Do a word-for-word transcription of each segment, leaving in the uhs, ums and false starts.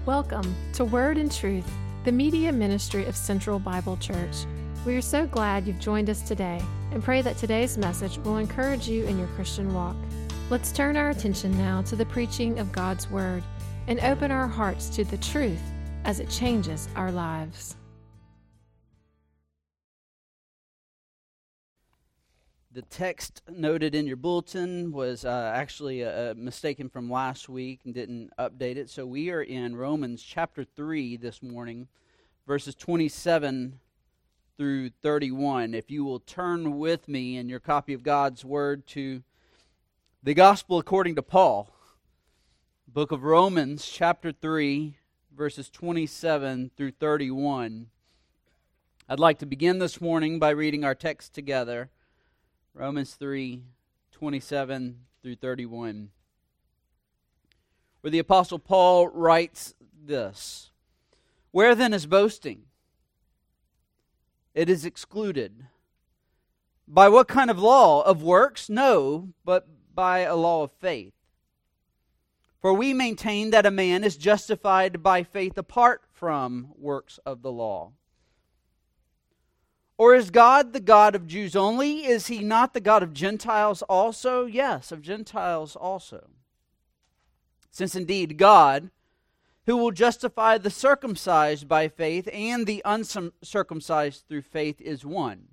Welcome to Word and Truth, the media ministry of Central Bible Church. We are so glad you've joined us today and pray that today's message will encourage you in your Christian walk. Let's turn our attention now to the preaching of God's Word and open our hearts to the truth as it changes our lives. The text noted in your bulletin was uh, actually a, a mistaken from last week and didn't update it. So we are in Romans chapter three this morning, verses twenty-seven through thirty-one. If you will turn with me in your copy of God's Word to the Gospel according to Paul, book of Romans chapter three, verses twenty-seven through thirty-one. I'd like to begin this morning by reading our text together. Romans three, twenty-seven through thirty-one, where the Apostle Paul writes this: "Where then is boasting? It is excluded. By what kind of law? Of works? No, but by a law of faith. For we maintain that a man is justified by faith apart from works of the law. Or is God the God of Jews only? Is He not the God of Gentiles also? Yes, of Gentiles also. Since indeed God, who will justify the circumcised by faith and the uncircumcised through faith, is one.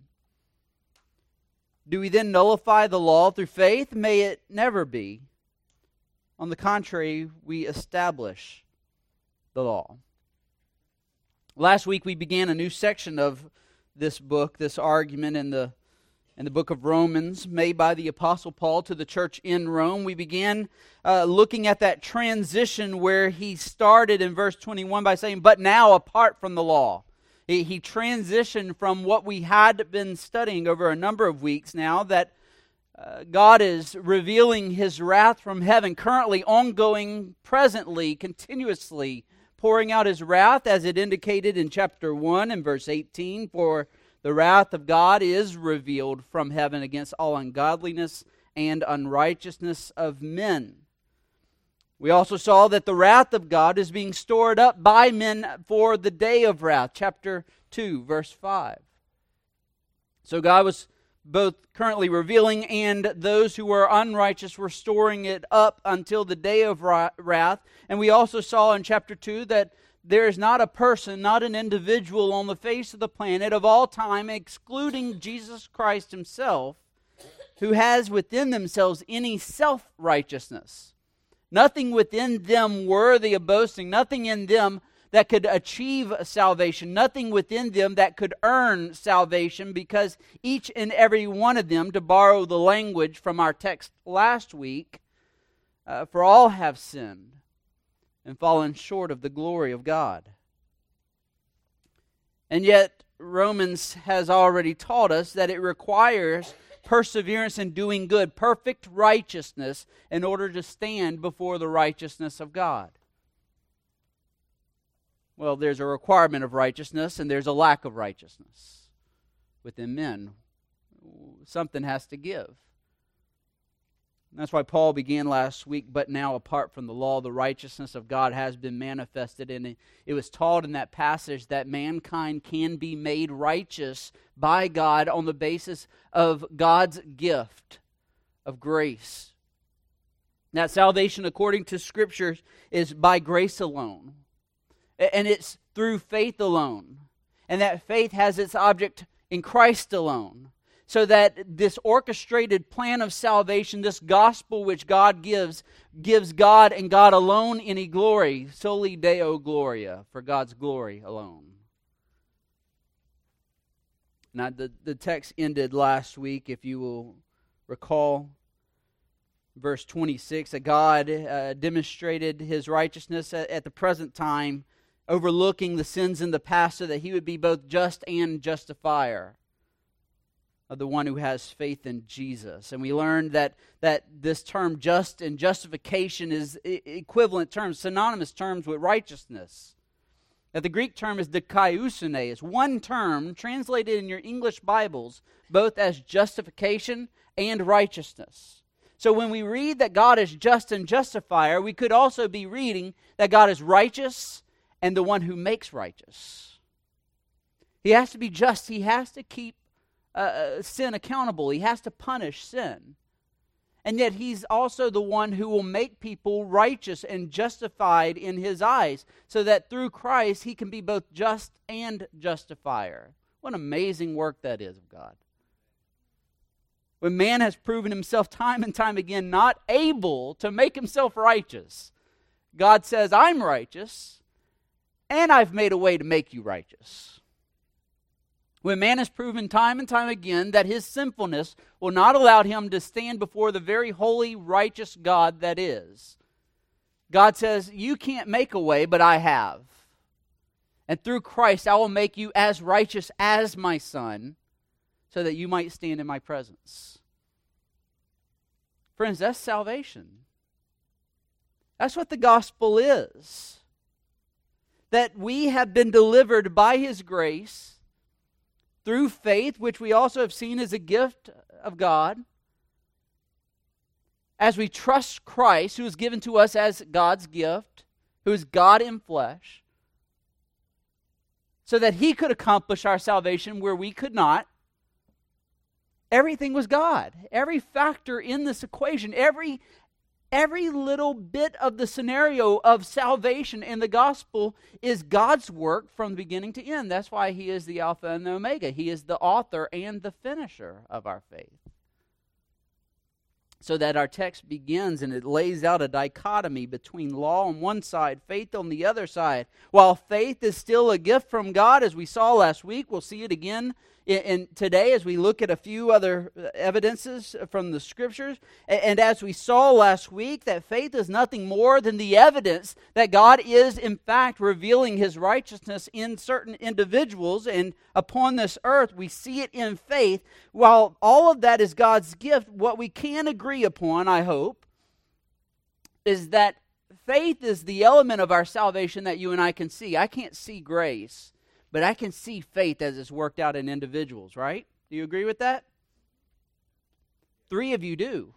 Do we then nullify the law through faith? May it never be. On the contrary, we establish the law." Last week we began a new section of this book, this argument in the in the book of Romans, made by the Apostle Paul to the church in Rome. We began uh, looking at that transition where he started in verse twenty-one by saying, "But now apart from the law." He, he transitioned from what we had been studying over a number of weeks now, that uh, God is revealing His wrath from heaven, currently ongoing, presently, continuously pouring out His wrath, as it indicated in chapter one and verse eighteen, "For the wrath of God is revealed from heaven against all ungodliness and unrighteousness of men." We also saw that the wrath of God is being stored up by men for the day of wrath, chapter two, verse five. So God was both currently revealing, and those who were unrighteous were storing it up until the day of wrath. And we also saw in chapter two that there is not a person, not an individual on the face of the planet of all time, excluding Jesus Christ Himself, who has within themselves any self-righteousness. Nothing within them worthy of boasting, nothing in them that could achieve salvation, nothing within them that could earn salvation, because each and every one of them, to borrow the language from our text last week, uh, for all have sinned and fallen short of the glory of God. And yet, Romans has already taught us that it requires perseverance in doing good, perfect righteousness, in order to stand before the righteousness of God. Well, there's a requirement of righteousness and there's a lack of righteousness within men. Something has to give. And that's why Paul began last week, "But now apart from the law, the righteousness of God has been manifested." And it was taught in that passage that mankind can be made righteous by God on the basis of God's gift of grace. That salvation, according to Scripture, is by grace alone. And it's through faith alone. And that faith has its object in Christ alone. So that this orchestrated plan of salvation, this gospel which God gives, gives God and God alone any glory. Soli Deo Gloria, for God's glory alone. Now, the, the text ended last week, if you will recall, verse twenty-six, that God uh, demonstrated His righteousness at, at the present time, overlooking the sins in the past, so that He would be both just and justifier of the one who has faith in Jesus. And we learned that, that this term just and justification is equivalent terms, synonymous terms with righteousness. That the Greek term is dikaiosune, is one term translated in your English Bibles both as justification and righteousness. So when we read that God is just and justifier, we could also be reading that God is righteous and the one who makes righteous. He has to be just. He has to keep uh, sin accountable. He has to punish sin. And yet he's also the one who will make people righteous and justified in his eyes, so that through Christ he can be both just and justifier. What an amazing work that is of God. When man has proven himself time and time again not able to make himself righteous, God says, I'm righteous, and I've made a way to make you righteous. When man has proven time and time again that his sinfulness will not allow him to stand before the very holy, righteous God that is, God says, you can't make a way, but I have. And through Christ, I will make you as righteous as my Son, so that you might stand in my presence. Friends, that's salvation. That's what the gospel is. That we have been delivered by his grace through faith, which we also have seen as a gift of God, as we trust Christ, who is given to us as God's gift, who is God in flesh, so that he could accomplish our salvation where we could not. Everything was God. Every factor in this equation, every Every little bit of the scenario of salvation in the gospel is God's work from the beginning to end. That's why he is the Alpha and the Omega. He is the author and the finisher of our faith. So that our text begins and it lays out a dichotomy between law on one side, faith on the other side. While faith is still a gift from God, as we saw last week, we'll see it again in, in today as we look at a few other evidences from the Scriptures. And, and as we saw last week, that faith is nothing more than the evidence that God is in fact revealing his righteousness in certain individuals, and upon this earth we see it in faith. While all of that is God's gift, what we can agree upon, I hope, is that faith is the element of our salvation that you and I can see. I can't see grace, but I can see faith as it's worked out in individuals, right? Do you agree with that? Three of you do.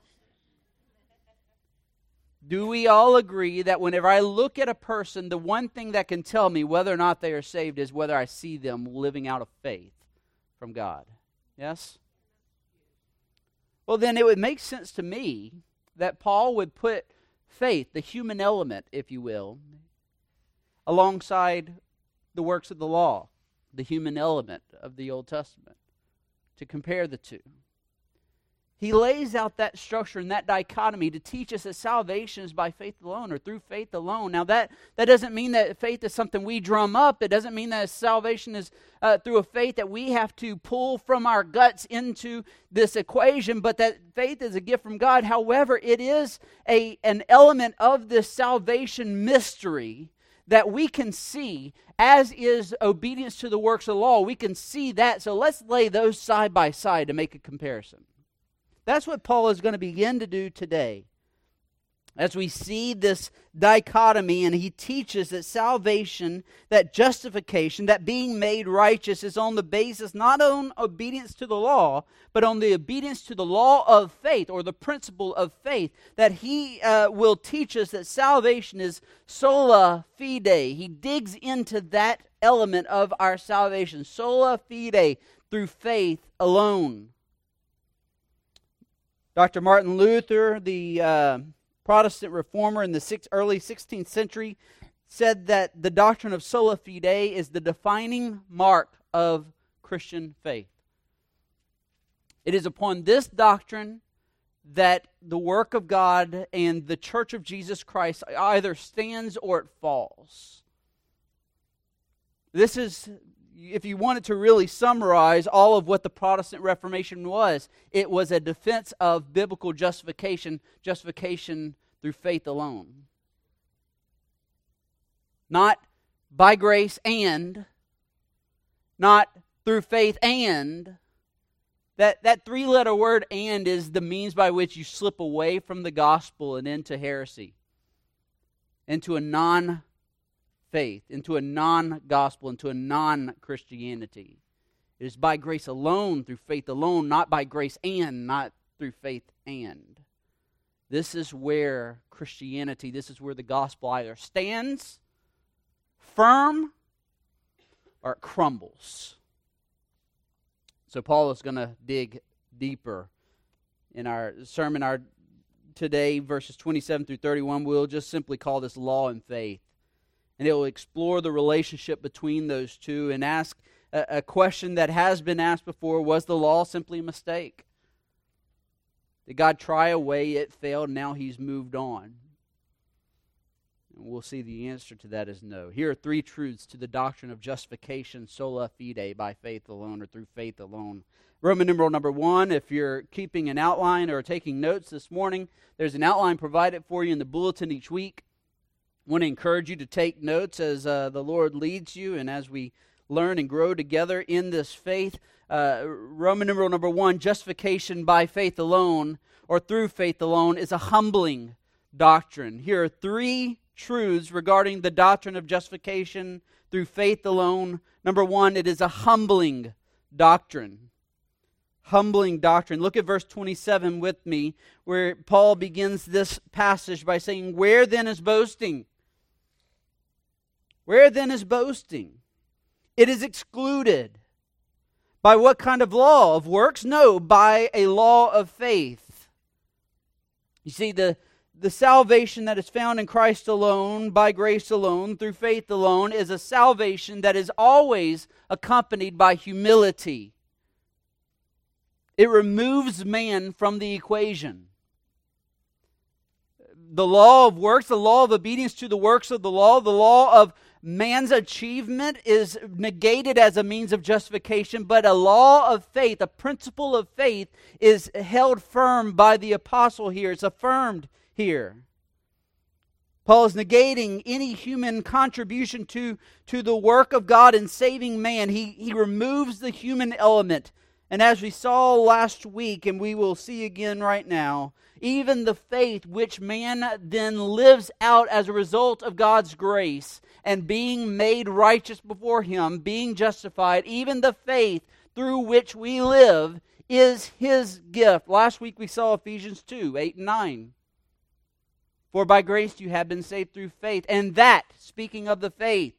Do we all agree that whenever I look at a person, the one thing that can tell me whether or not they are saved is whether I see them living out of faith from God? Yes? Well, then it would make sense to me that Paul would put faith, the human element, if you will, alongside the works of the law, the human element of the Old Testament, to compare the two. He lays out that structure and that dichotomy to teach us that salvation is by faith alone, or through faith alone. Now that, that doesn't mean that faith is something we drum up. It doesn't mean that salvation is uh, through a faith that we have to pull from our guts into this equation, but that faith is a gift from God. However, it is a, an element of this salvation mystery that we can see, as is obedience to the works of the law. We can see that. So let's lay those side by side to make a comparison. That's what Paul is going to begin to do today. As we see this dichotomy, and he teaches that salvation, that justification, that being made righteous is on the basis not on obedience to the law, but on the obedience to the law of faith, or the principle of faith. That he uh, will teach us that salvation is sola fide. He digs into that element of our salvation, sola fide, through faith alone. Doctor Martin Luther, the uh, Protestant reformer in the six, early sixteenth century, said that the doctrine of sola fide is the defining mark of Christian faith. It is upon this doctrine that the work of God and the Church of Jesus Christ either stands or it falls. This is, if you wanted to really summarize all of what the Protestant Reformation was, it was a defense of biblical justification, justification through faith alone. Not by grace and, not through faith and. That, that three-letter word "and" is the means by which you slip away from the gospel and into heresy, into a non faith, into a non-gospel, into a non-Christianity. It is by grace alone, through faith alone, not by grace and, not through faith and. This is where Christianity, this is where the gospel either stands firm or it crumbles. So Paul is going to dig deeper in our sermon. Our today, verses twenty-seven through thirty-one, we'll just simply call this law and faith. And it will explore the relationship between those two and ask a, a question that has been asked before: was the law simply a mistake? Did God try a way, it failed, now He's moved on? And we'll see the answer to that is no. Here are three truths to the doctrine of justification sola fide, by faith alone or through faith alone. Roman numeral number one, if you're keeping an outline or taking notes this morning, there's an outline provided for you in the bulletin each week. I want to encourage you to take notes as uh, the Lord leads you and as we learn and grow together in this faith. Uh, Roman numeral number one, justification by faith alone or through faith alone is a humbling doctrine. Here are three truths regarding the doctrine of justification through faith alone. Number one, it is a humbling doctrine. Humbling doctrine. Look at verse twenty-seven with me, where Paul begins this passage by saying, "Where then is boasting? Where then is boasting? It is excluded. By what kind of law? Of works? No, by a law of faith." You see, the, the salvation that is found in Christ alone, by grace alone, through faith alone, is a salvation that is always accompanied by humility. It removes man from the equation. The law of works, the law of obedience to the works of the law, the law of man's achievement is negated as a means of justification, but a law of faith, a principle of faith, is held firm by the apostle here. It's affirmed here. Paul is negating any human contribution to, to the work of God in saving man. He, he removes the human element. And as we saw last week, and we will see again right now, even the faith which man then lives out as a result of God's grace and being made righteous before Him, being justified, even the faith through which we live is His gift. Last week we saw Ephesians two, eight and nine. For by grace you have been saved through faith, and that, speaking of the faith,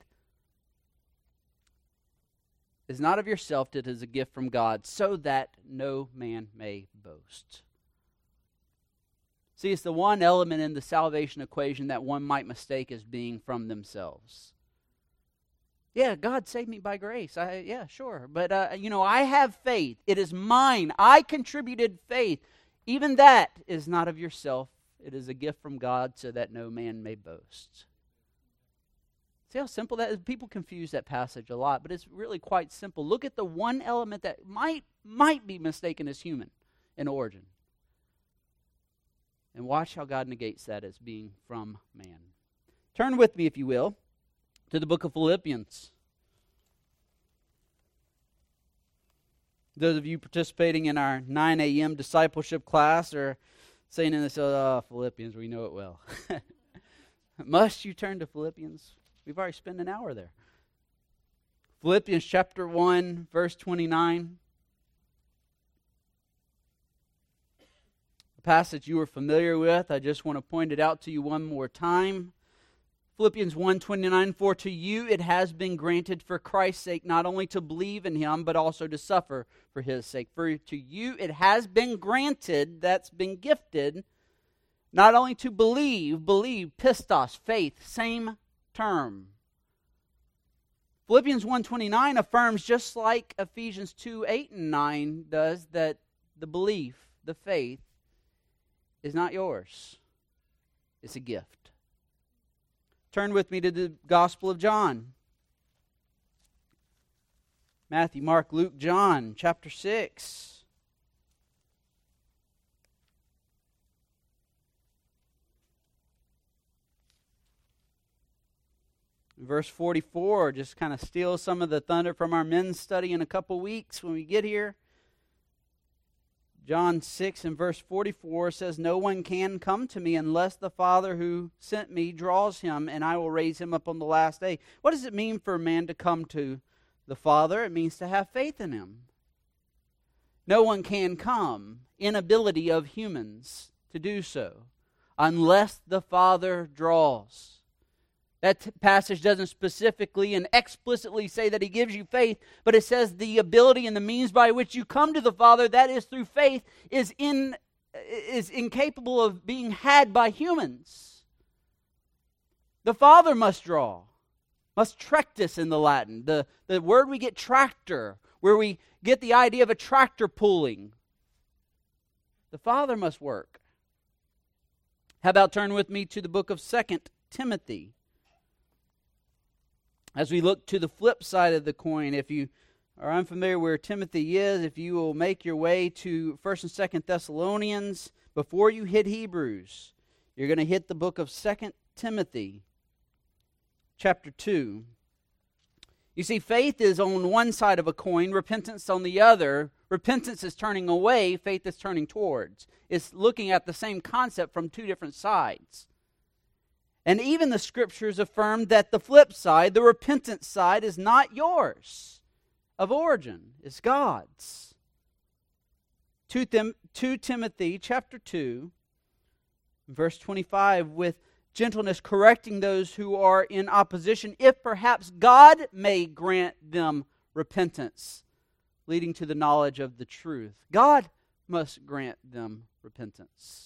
is not of yourself, it is a gift from God, so that no man may boast. See, it's the one element in the salvation equation that one might mistake as being from themselves. Yeah, God saved me by grace. I, yeah, sure. But, uh, you know, I have faith. It is mine. I contributed faith. Even that is not of yourself. It is a gift from God so that no man may boast. See how simple that is? People confuse that passage a lot, but it's really quite simple. Look at the one element that might, might be mistaken as human in origin. And watch how God negates that as being from man. Turn with me, if you will, to the book of Philippians. Those of you participating in our nine a.m. discipleship class are saying in this, oh, Philippians, we know it well. Must you turn to Philippians? We've already spent an hour there. Philippians chapter one, verse twenty-nine. A passage you are familiar with. I just want to point it out to you one more time. Philippians one twenty-nine, for to you it has been granted for Christ's sake not only to believe in Him, but also to suffer for His sake. For to you it has been granted, that's been gifted, not only to believe, believe, pistos, faith, same term. Philippians one twenty-nine affirms, just like Ephesians two, eight and nine does, that the belief, the faith, is not yours. It's a gift. Turn with me to the Gospel of John. Matthew, Mark, Luke, John, chapter six. Verse forty-four just kind of steals some of the thunder from our men's study in a couple weeks when we get here. John six and verse forty-four says, no one can come to me unless the Father who sent me draws him, and I will raise him up on the last day. What does it mean for a man to come to the Father? It means to have faith in Him. No one can come, inability of humans to do so, unless the Father draws. That t- passage doesn't specifically and explicitly say that he gives you faith, but it says the ability and the means by which you come to the Father, that is through faith, is in is incapable of being had by humans. The Father must draw, must tractus in the Latin, the, the word we get tractor, where we get the idea of a tractor pulling. The Father must work. How about turn with me to the book of Second Timothy? As we look to the flip side of the coin, if you are unfamiliar where Timothy is, if you will make your way to First and Second Thessalonians, before you hit Hebrews, you're going to hit the book of Second Timothy, chapter two. You see, faith is on one side of a coin, repentance on the other. Repentance is turning away, faith is turning towards. It's looking at the same concept from two different sides. And even the Scriptures affirm that the flip side, the repentant side, is not yours of origin. It's God's. two, Tim- two Timothy chapter two, verse twenty-five, with gentleness correcting those who are in opposition, if perhaps God may grant them repentance, leading to the knowledge of the truth. God must grant them repentance.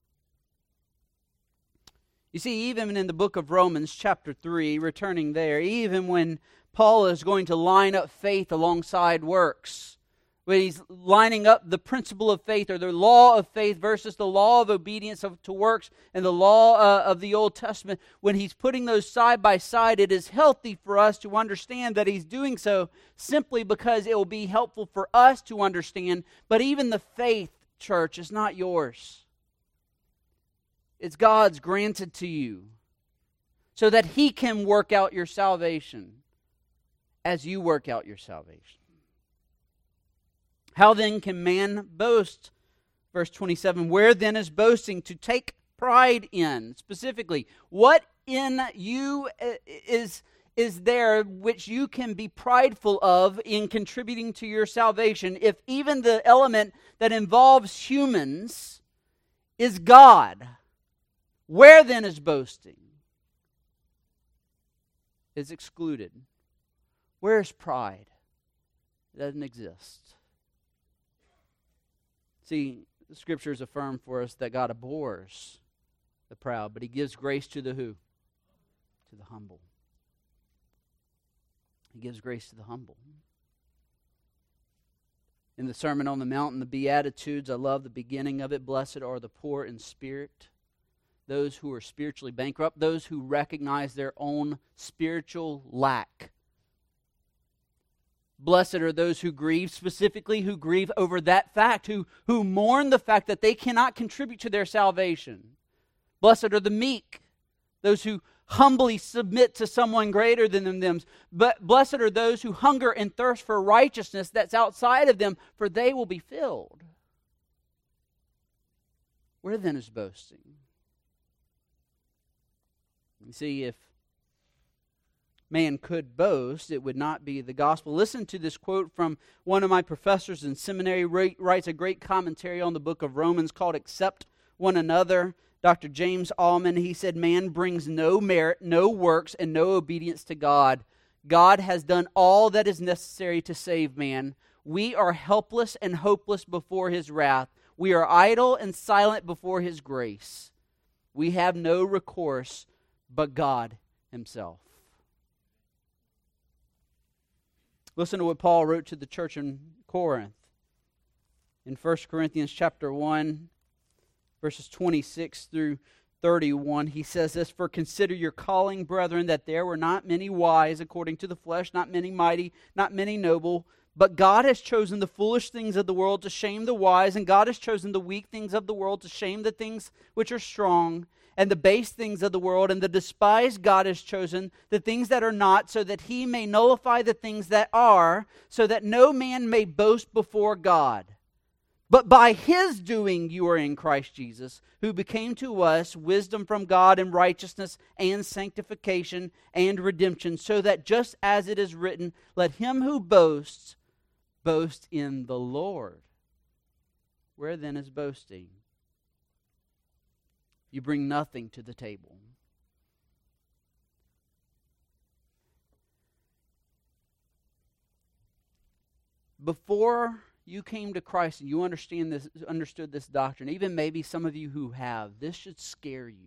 You see, even in the book of Romans chapter three, returning there, even when Paul is going to line up faith alongside works, when he's lining up the principle of faith or the law of faith versus the law of obedience of, to works and the law uh, of the Old Testament, when he's putting those side by side, it is healthy for us to understand that he's doing so simply because it will be helpful for us to understand. But even the faith, church, is not yours. It's God's granted to you so that He can work out your salvation as you work out your salvation. How then can man boast? Verse twenty-seven, where then is boasting? To take pride in. Specifically, what in you is, is there which you can be prideful of in contributing to your salvation, if even the element that involves humans is God? Where then is boasting? Is excluded. Where is pride? It doesn't exist. See, the Scriptures affirm for us that God abhors the proud, but He gives grace to the who? To the humble. He gives grace to the humble. In the Sermon on the Mount and the Beatitudes, I love the beginning of it. Blessed are the poor in spirit, those who are spiritually bankrupt, those who recognize their own spiritual lack. Blessed are those who grieve, specifically who grieve over that fact, who, who mourn the fact that they cannot contribute to their salvation. Blessed are the meek, those who humbly submit to someone greater than them. But blessed are those who hunger and thirst for righteousness that's outside of them, for they will be filled. Where then is boasting? You see, if man could boast, it would not be the gospel. Listen to this quote from one of my professors in seminary. Writes a great commentary on the book of Romans called Accept One Another. Doctor James Allman, he said, man brings no merit, no works, and no obedience to God. God has done all that is necessary to save man. We are helpless and hopeless before His wrath. We are idle and silent before His grace. We have no recourse but God Himself. Listen to what Paul wrote to the church in Corinth. In First Corinthians chapter one, verses twenty-six through thirty-one, he says this, for consider your calling, brethren, that there were not many wise according to the flesh, not many mighty, not many noble, but God has chosen the foolish things of the world to shame the wise, and God has chosen the weak things of the world to shame the things which are strong, and the base things of the world, and the despised God has chosen, the things that are not, so that He may nullify the things that are, so that no man may boast before God. But by His doing you are in Christ Jesus, who became to us wisdom from God and righteousness and sanctification and redemption, so that just as it is written, let him who boasts, boast in the Lord. Where then is boasting? You bring nothing to the table. before you came to Christ and you understand this, understood this doctrine, even maybe some of you who have, this should scare you.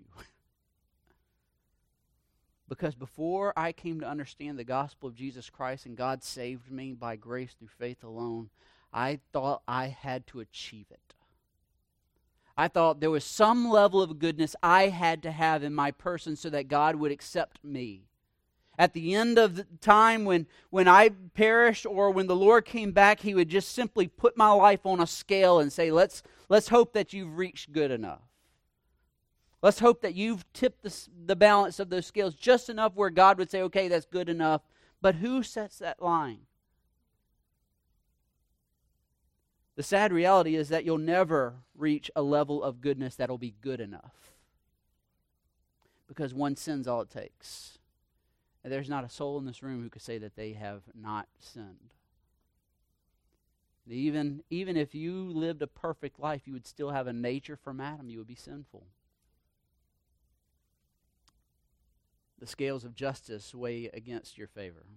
Because before I came to understand the gospel of Jesus Christ and God saved me by grace through faith alone, I thought I had to achieve it. I thought there was some level of goodness I had to have in my person so that God would accept me. At the end of the time when, when I perished or when the Lord came back, He would just simply put my life on a scale and say, let's, let's hope that you've reached good enough. Let's hope that you've tipped the, the balance of those scales just enough where God would say, okay, that's good enough. But who sets that line? The sad reality is that you'll never reach a level of goodness that'll be good enough. Because one sin's all it takes. And there's not a soul in this room who could say that they have not sinned. Even, even if you lived a perfect life, you would still have a nature from Adam. You would be sinful. The scales of justice weigh against your favor.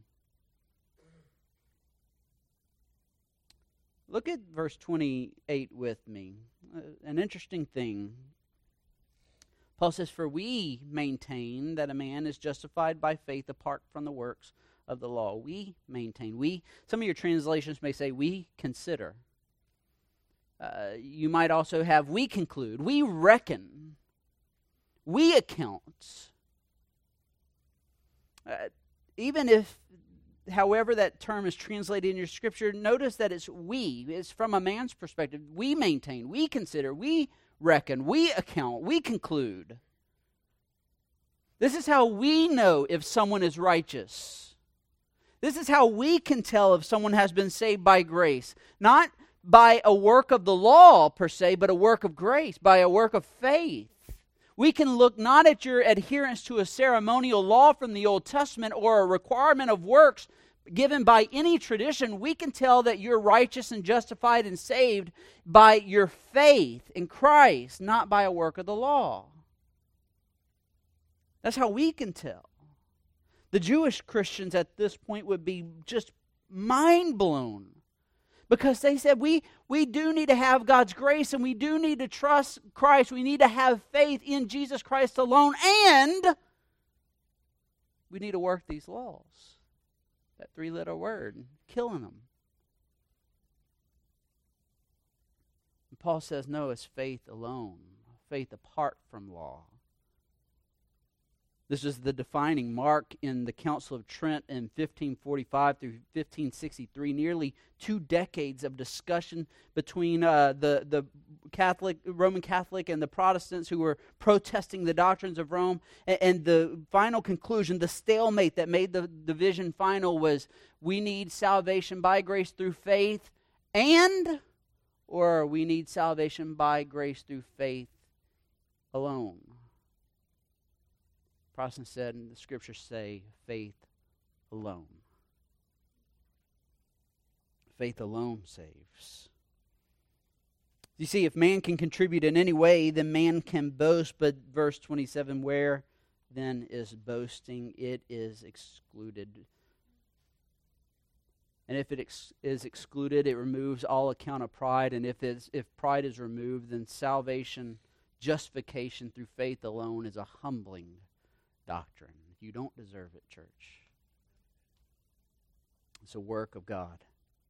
Look at verse twenty-eight with me. Uh, an interesting thing. Paul says, "For we maintain that a man is justified by faith apart from the works of the law." We maintain. We. Some of your translations may say, "we consider." Uh, you might also have, "we conclude." We reckon. We account. Uh, even if, however that term is translated in your scripture, notice that it's we. It's from a man's perspective. We maintain, we consider, we reckon, we account, we conclude. This is how we know if someone is righteous. This is how we can tell if someone has been saved by grace. Not by a work of the law per se, but a work of grace, by a work of faith. We can look not at your adherence to a ceremonial law from the Old Testament or a requirement of works given by any tradition. We can tell that you're righteous and justified and saved by your faith in Christ, not by a work of the law. That's how we can tell. The Jewish Christians at this point would be just mind blown. Because they said, we, we do need to have God's grace and we do need to trust Christ. We need to have faith in Jesus Christ alone. And we need to work these laws. That three-letter word, killing them. And Paul says, no, it's faith alone. Faith apart from law. This is the defining mark in the Council of Trent in fifteen forty-five through fifteen sixty-three. Nearly two decades of discussion between uh, the, the Catholic, Roman Catholic and the Protestants who were protesting the doctrines of Rome. And, and the final conclusion, the stalemate that made the division final was, we need salvation by grace through faith and, or we need salvation by grace through faith alone. Protestants said, and the scriptures say, faith alone. Faith alone saves. You see, if man can contribute in any way, then man can boast. But verse twenty-seven, where then is boasting? It is excluded. And if it ex- is excluded, it removes all account of pride. And if it's, if pride is removed, then salvation, justification through faith alone is a humbling doctrine. You don't deserve it, church. It's a work of God.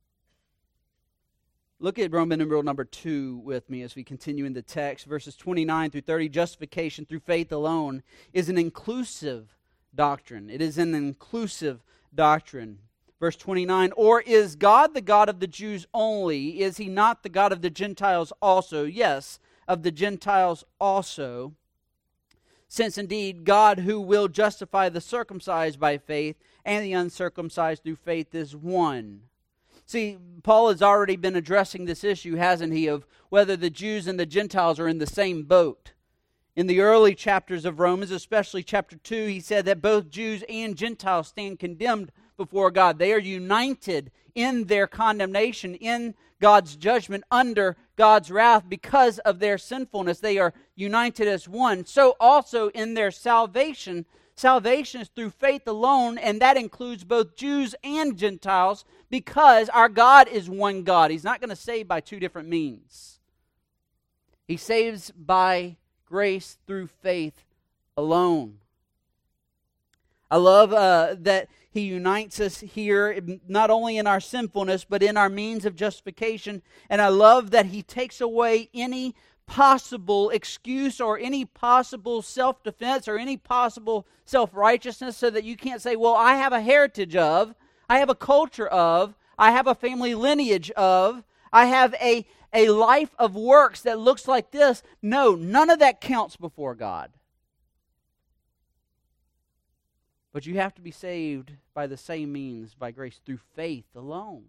Look at Roman numeral number two with me as we continue in the text. Verses twenty-nine through thirty, justification through faith alone is an inclusive doctrine. It is an inclusive doctrine. Verse twenty-nine, or is God the God of the Jews only? Is He not the God of the Gentiles also? Yes, of the Gentiles also. Since indeed God who will justify the circumcised by faith and the uncircumcised through faith is one. See, Paul has already been addressing this issue, hasn't he, of whether the Jews and the Gentiles are in the same boat. In the early chapters of Romans, especially chapter two, he said that both Jews and Gentiles stand condemned before God. They are united in their condemnation, in God's judgment, under God's wrath because of their sinfulness. They are united as one. So also in their salvation, Salvation is through faith alone, and that includes both Jews and Gentiles, because our God is one God. He's not going to save by two different means. He saves by grace through faith alone. I love uh, that He unites us here, not only in our sinfulness, but in our means of justification. And I love that He takes away any possible excuse or any possible self-defense or any possible self-righteousness, so that you can't say, well, I have a heritage of, I have a culture of, I have a family lineage of, I have a, a life of works that looks like this. No, none of that counts before God. But you have to be saved by the same means, by grace, through faith alone.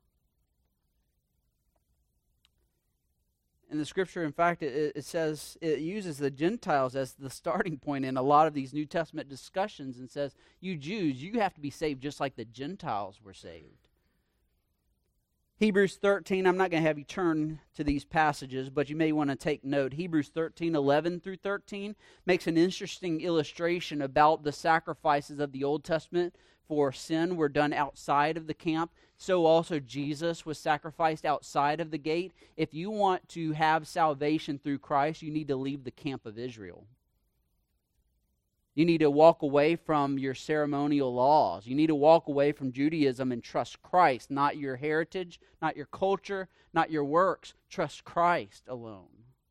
In the Scripture, in fact, it, it says, it uses the Gentiles as the starting point in a lot of these New Testament discussions, and says, you Jews, you have to be saved just like the Gentiles were saved. Hebrews thirteen, I'm not going to have you turn to these passages, but you may want to take note. Hebrews thirteen, eleven through thirteen makes an interesting illustration about the sacrifices of the Old Testament for sin were done outside of the camp. So also Jesus was sacrificed outside of the gate. If you want to have salvation through Christ, you need to leave the camp of Israel. You need to walk away from your ceremonial laws. You need to walk away from Judaism and trust Christ, not your heritage, not your culture, not your works. Trust Christ alone.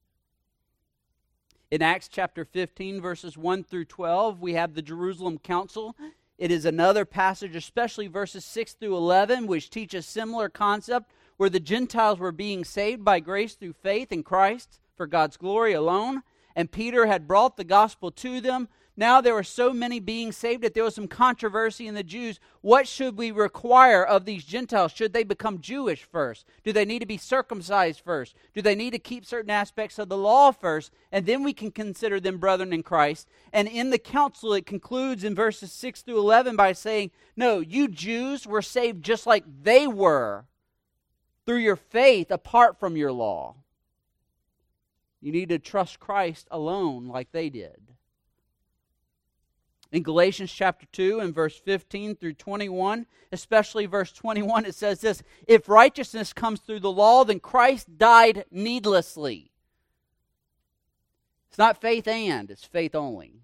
In Acts chapter fifteen, verses one through twelve, we have the Jerusalem Council. It is another passage, especially verses six through eleven, which teach a similar concept, where the Gentiles were being saved by grace through faith in Christ for God's glory alone. And Peter had brought the gospel to them. Now there were so many being saved that there was some controversy in the Jews. What should we require of these Gentiles? Should they become Jewish first? Do they need to be circumcised first? Do they need to keep certain aspects of the law first? And then we can consider them brethren in Christ. And in the council, it concludes in verses six through eleven by saying, no, you Jews were saved just like they were through your faith apart from your law. You need to trust Christ alone like they did. In Galatians chapter two and verse fifteen through twenty-one, especially verse twenty-one, it says this, if righteousness comes through the law, then Christ died needlessly. It's not faith and, it's faith only.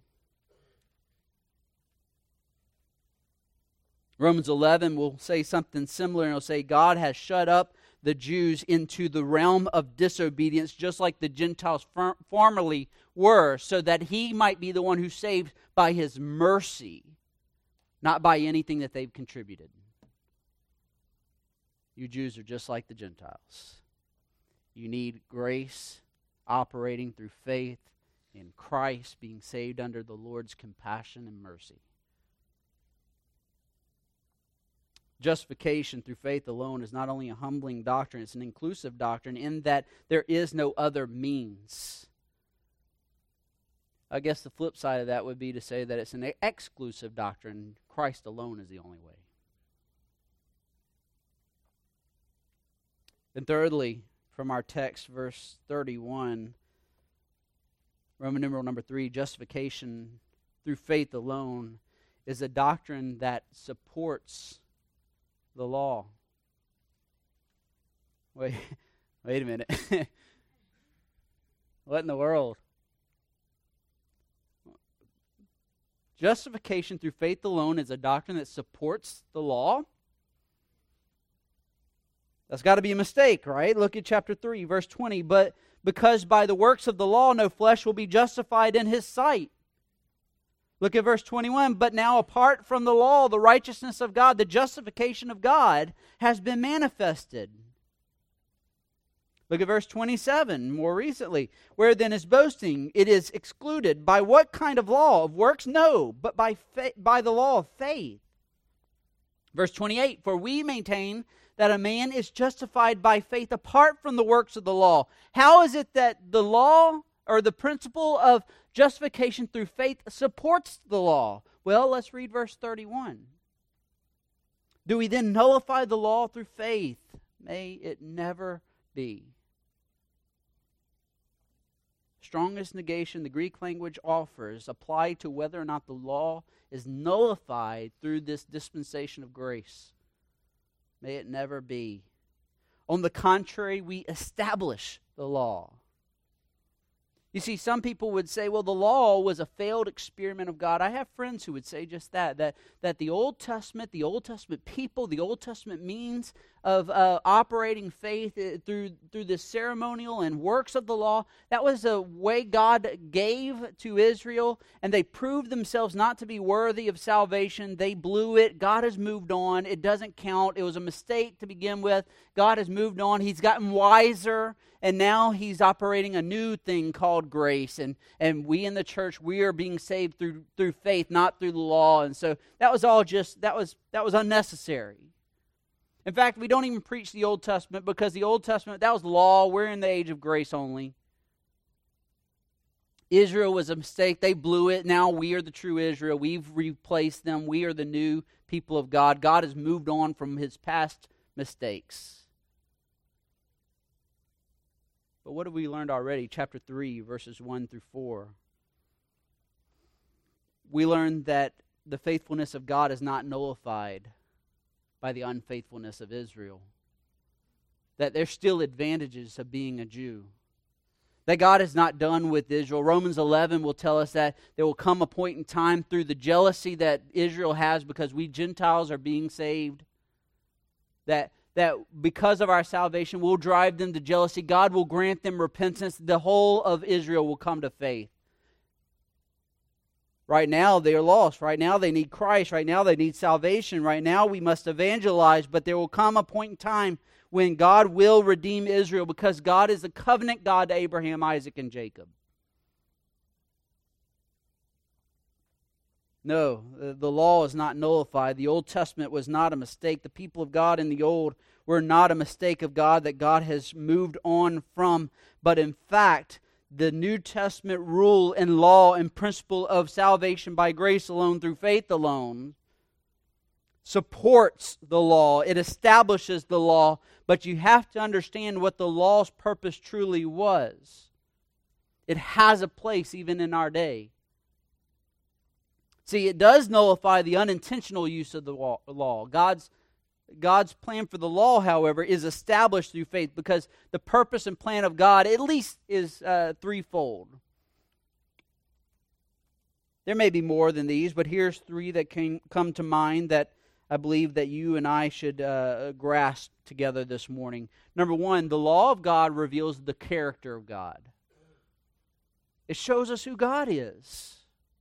Romans eleven will say something similar, and it'll say, God has shut up the Jews into the realm of disobedience, just like the Gentiles for- formerly were, so that He might be the one who saved by His mercy, not by anything that they've contributed. You Jews are just like the Gentiles. You need grace operating through faith in Christ, being saved under the Lord's compassion and mercy. Justification through faith alone is not only a humbling doctrine, it's an inclusive doctrine in that there is no other means. I guess the flip side of that would be to say that it's an exclusive doctrine. Christ alone is the only way. And thirdly, from our text, verse thirty-one, Roman numeral number three, justification through faith alone is a doctrine that supports the law. Wait, wait a minute. What in the world? Justification through faith alone is a doctrine that supports the law? That's got to be a mistake, right? Look at chapter three, verse twenty. But because by the works of the law no flesh will be justified in His sight. Look at verse twenty-one. But now apart from the law, the righteousness of God, the justification of God, has been manifested. Look at verse twenty-seven, more recently. Where then is boasting? It is excluded. By what kind of law? Of works? No, but by fa- by the law of faith. Verse twenty-eight, for we maintain that a man is justified by faith apart from the works of the law. How is it that the law, or the principle of justification through faith, supports the law? Well, let's read verse thirty-one. Do we then nullify the law through faith? May it never be. strongest negation the Greek language offers apply to whether or not the law is nullified through this dispensation of grace. May it never be. On the contrary, we establish the law. You see, some people would say, well, the law was a failed experiment of God. I have friends who would say just that, that, that the Old Testament, the Old Testament people, the Old Testament means of uh, operating faith through, through the ceremonial and works of the law, that was a way God gave to Israel, and they proved themselves not to be worthy of salvation. They blew it. God has moved on. It doesn't count. It was a mistake to begin with. God has moved on. He's gotten wiser. And now he's operating a new thing called grace. And, and we in the church, we are being saved through through faith, not through the law. And so that was all just, that was that was unnecessary. In fact, we don't even preach the Old Testament because the Old Testament, that was law. We're in the age of grace only. Israel was a mistake. They blew it. Now we are the true Israel. We've replaced them. We are the new people of God. God has moved on from his past mistakes. But what have we learned already? Chapter three, verses one through four. We learned that the faithfulness of God is not nullified by the unfaithfulness of Israel. That there's still advantages of being a Jew. That God is not done with Israel. Romans eleven will tell us that there will come a point in time through the jealousy that Israel has because we Gentiles are being saved. That that because of our salvation will drive them to jealousy. God will grant them repentance. The whole of Israel will come to faith. Right now they are lost. Right now they need Christ. Right now they need salvation. Right now we must evangelize. But there will come a point in time when God will redeem Israel because God is a covenant God to Abraham, Isaac, and Jacob. No, the law is not nullified. The Old Testament was not a mistake. The people of God in the Old were not a mistake of God that God has moved on from. But in fact, the New Testament rule and law and principle of salvation by grace alone through faith alone supports the law. It establishes the law. But you have to understand what the law's purpose truly was. It has a place even in our day. See, it does nullify the unintentional use of the law. God's, God's plan for the law, however, is established through faith because the purpose and plan of God at least is uh, threefold. There may be more than these, but here's three that came, come to mind that I believe that you and I should uh, grasp together this morning. Number one, the law of God reveals the character of God. It shows us who God is.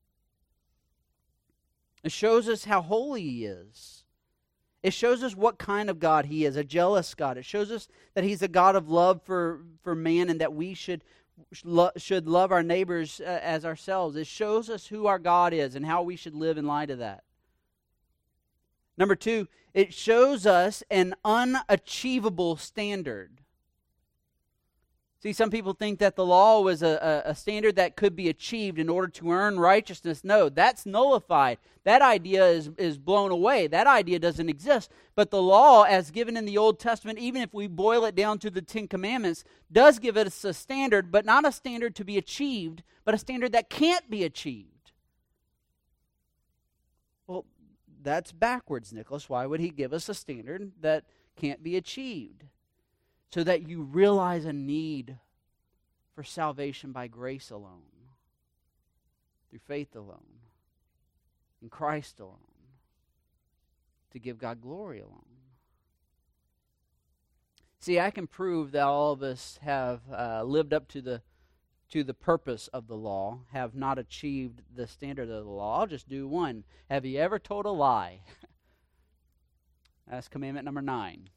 It shows us how holy He is. It shows us what kind of God He is, a jealous God. It shows us that He's a God of love for, for man and that we should, should love our neighbors uh, as ourselves. It shows us who our God is and how we should live in light of that. Number two, it shows us an unachievable standard. See, some people think that the law was a, a, a standard that could be achieved in order to earn righteousness. No, that's nullified. That idea is, is blown away. That idea doesn't exist. But the law, as given in the Old Testament, even if we boil it down to the Ten Commandments, does give us a standard, but not a standard to be achieved, but a standard that can't be achieved. Well, that's backwards, Nicholas. Why would He give us a standard that can't be achieved? So that you realize a need for salvation by grace alone, through faith alone, in Christ alone, to give God glory alone. See, I can prove that all of us have uh, lived up to the to the purpose of the law, have not achieved the standard of the law. I'll just do one. Have you ever told a lie? That's commandment number nine.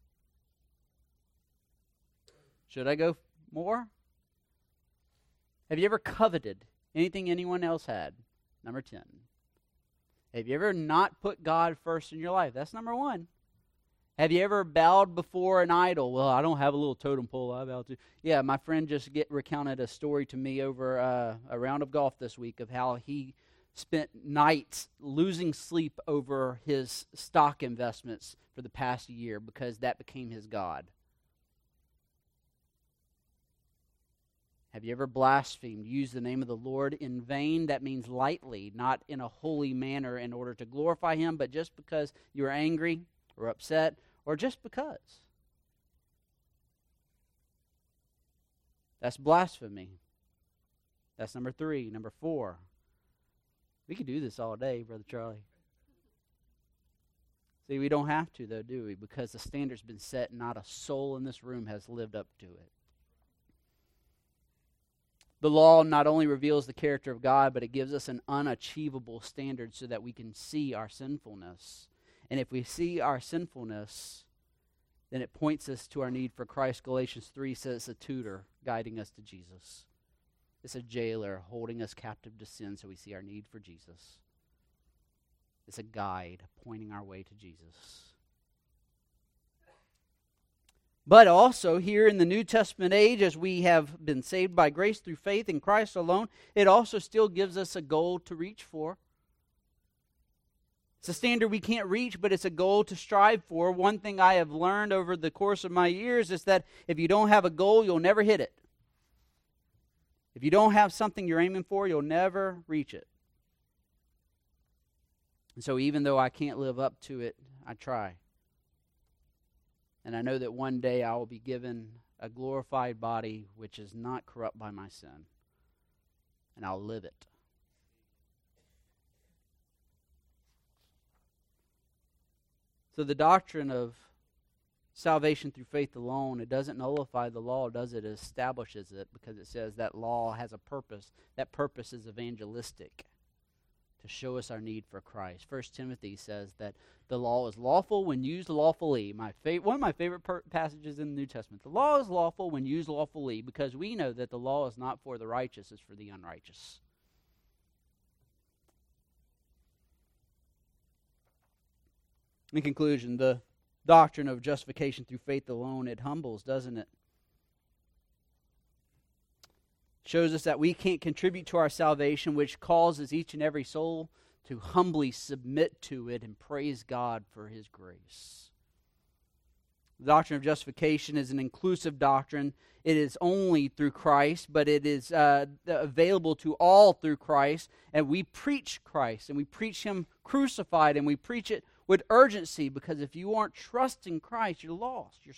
Should I go more? Have you ever coveted anything anyone else had? Number ten. Have you ever not put God first in your life? That's number one. Have you ever bowed before an idol? Well, I don't have a little totem pole I bow to. Yeah, my friend just get recounted a story to me over uh, a round of golf this week of how he spent nights losing sleep over his stock investments for the past year because that became his God. Have you ever blasphemed, used the name of the Lord in vain? That means lightly, not in a holy manner in order to glorify Him, but just because you're angry or upset or just because. That's blasphemy. That's number three. Number four. We could do this all day, Brother Charlie. See, we don't have to, though, do we? Because the standard's been set and not a soul in this room has lived up to it. The law not only reveals the character of God, but it gives us an unachievable standard so that we can see our sinfulness. And if we see our sinfulness, then it points us to our need for Christ. Galatians three says it's a tutor guiding us to Jesus. It's a jailer holding us captive to sin so we see our need for Jesus. It's a guide pointing our way to Jesus. But also here in the New Testament age, as we have been saved by grace through faith in Christ alone, it also still gives us a goal to reach for. It's a standard we can't reach, but it's a goal to strive for. One thing I have learned over the course of my years is that if you don't have a goal, you'll never hit it. If you don't have something you're aiming for, you'll never reach it. And so even though I can't live up to it, I try. And I know that one day I will be given a glorified body which is not corrupt by my sin. And I'll live it. So the doctrine of salvation through faith alone, it doesn't nullify the law, does it? It establishes it because it says that law has a purpose. That purpose is evangelistic, to show us our need for Christ. First Timothy says that the law is lawful when used lawfully. My fa- one of my favorite per- passages in the New Testament. The law is lawful when used lawfully because we know that the law is not for the righteous, it's for the unrighteous. In conclusion, the doctrine of justification through faith alone, it humbles, doesn't it? Shows us that we can't contribute to our salvation, which causes each and every soul to humbly submit to it and praise God for His grace. The doctrine of justification is an inclusive doctrine. It is only through Christ, but it is uh, available to all through Christ. And we preach Christ, and we preach Him crucified, and we preach it with urgency, because if you aren't trusting Christ, you're lost. You're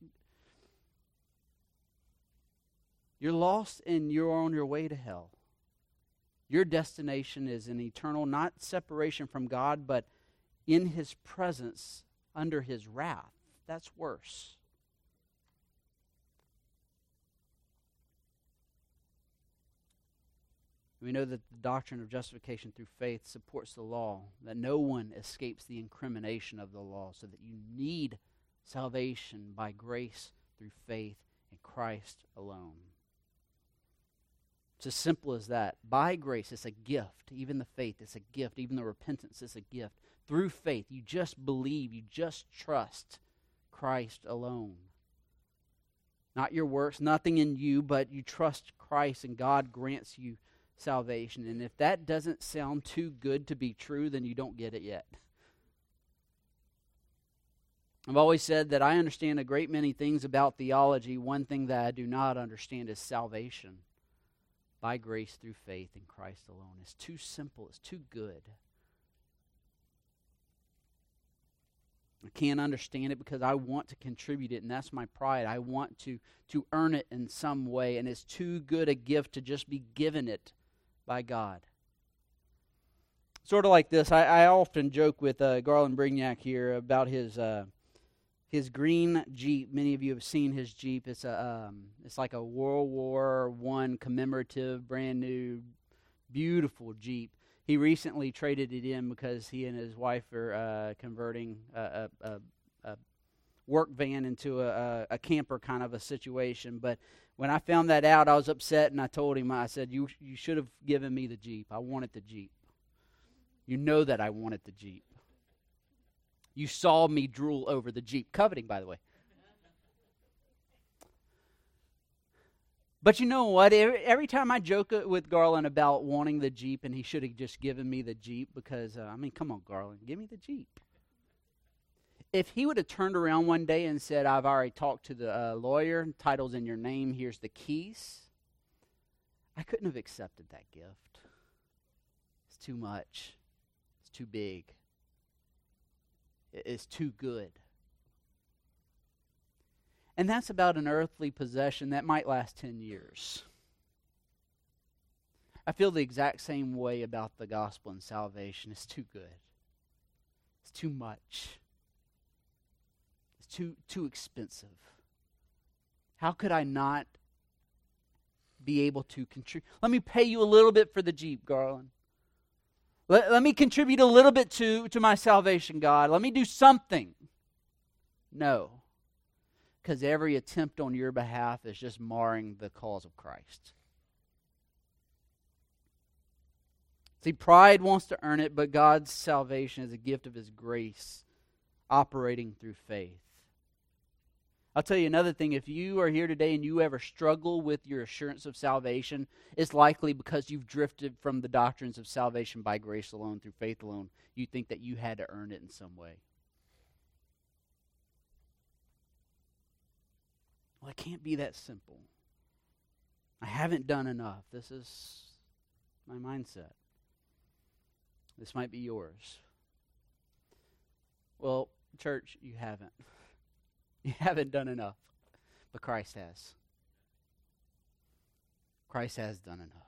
You're lost and you're on your way to hell. Your destination is an eternal, not separation from God, but in His presence, under His wrath. That's worse. We know that the doctrine of justification through faith supports the law, that no one escapes the incrimination of the law, so that you need salvation by grace through faith in Christ alone. It's as simple as that. By grace, it's a gift. Even the faith, it's a gift. Even the repentance, it's a gift. Through faith, you just believe, you just trust Christ alone. Not your works, nothing in you, but you trust Christ, and God grants you salvation. And if that doesn't sound too good to be true, then you don't get it yet. I've always said that I understand a great many things about theology. One thing that I do not understand is salvation by grace through faith in Christ alone. It's too simple. It's too good. I can't understand it because I want to contribute it, and that's my pride. I want to, to earn it in some way, and it's too good a gift to just be given it by God. Sort of like this, I, I often joke with uh, Garland Brignac here about his uh, his green Jeep. Many of you have seen his Jeep. It's a um, it's like a World War One commemorative, brand new, beautiful Jeep. He recently traded it in because he and his wife are uh, converting a, a, a work van into a, a camper kind of a situation. But when I found that out, I was upset, and I told him, I said, you you should have given me the Jeep. I wanted the Jeep. You know that I wanted the Jeep. You saw me drool over the Jeep. Coveting, by the way. But you know what? Every, every time I joke with Garland about wanting the Jeep, and he should have just given me the Jeep because, uh, I mean, come on, Garland, give me the Jeep. If he would have turned around one day and said, I've already talked to the uh, lawyer, title's in your name, here's the keys, I couldn't have accepted that gift. It's too much. It's too big. It's too good. And that's about an earthly possession that might last ten years. I feel the exact same way about the gospel and salvation. It's too good. It's too much. It's too too expensive. How could I not be able to contribute? Let me pay you a little bit for the Jeep, Garland. Let, let me contribute a little bit to, to my salvation, God. Let me do something. No. Because every attempt on your behalf is just marring the cause of Christ. See, pride wants to earn it, but God's salvation is a gift of His grace operating through faith. I'll tell you another thing. If you are here today and you ever struggle with your assurance of salvation, it's likely because you've drifted from the doctrines of salvation by grace alone, through faith alone. You think that you had to earn it in some way. Well, it can't be that simple. I haven't done enough. This is my mindset. This might be yours. Well, church, you haven't. You haven't done enough, but Christ has. Christ has done enough.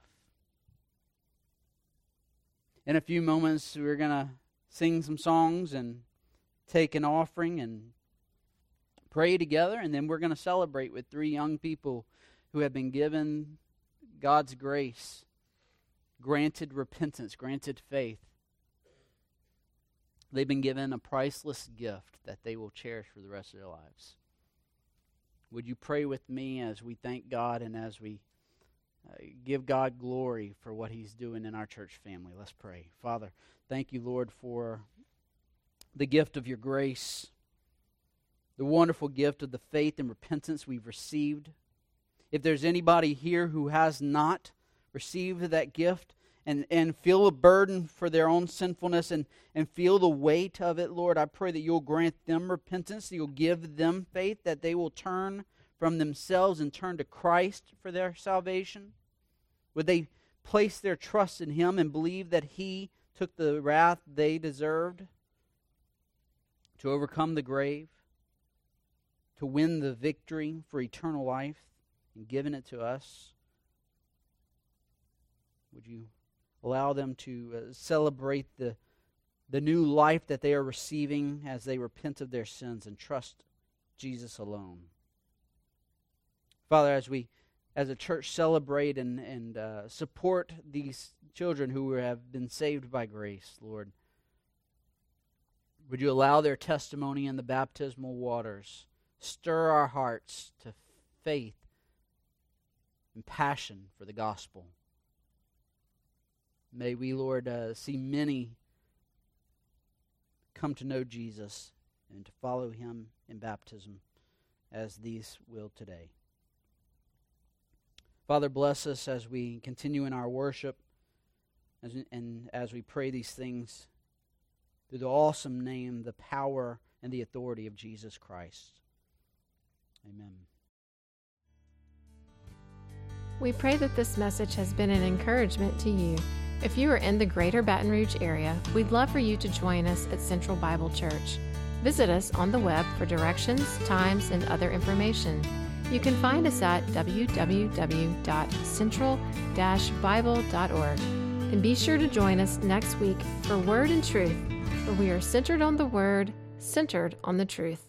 In a few moments, we're going to sing some songs and take an offering and pray together, and then we're going to celebrate with three young people who have been given God's grace, granted repentance, granted faith. They've been given a priceless gift that they will cherish for the rest of their lives. Would you pray with me as we thank God and as we uh, give God glory for what He's doing in our church family? Let's pray. Father, thank you, Lord, for the gift of your grace, the wonderful gift of the faith and repentance we've received. If there's anybody here who has not received that gift, And, and feel a burden for their own sinfulness and, and feel the weight of it, Lord, I pray that you'll grant them repentance, that you'll give them faith, that they will turn from themselves and turn to Christ for their salvation. Would they place their trust in Him and believe that He took the wrath they deserved to overcome the grave, to win the victory for eternal life and giving it to us? Would you allow them to uh, celebrate the, the new life that they are receiving as they repent of their sins and trust Jesus alone. Father, as we, as a church, celebrate and, and uh, support these children who have been saved by grace, Lord, would you allow their testimony in the baptismal waters stir our hearts to faith and passion for the gospel? May we, Lord, uh, see many come to know Jesus and to follow Him in baptism as these will today. Father, bless us as we continue in our worship as, and as we pray these things through the awesome name, the power, and the authority of Jesus Christ. Amen. We pray that this message has been an encouragement to you. If you are in the greater Baton Rouge area, we'd love for you to join us at Central Bible Church. Visit us on the web for directions, times, and other information. You can find us at w w w dot central dash bible dot org. And be sure to join us next week for Word and Truth, where we are centered on the Word, centered on the truth.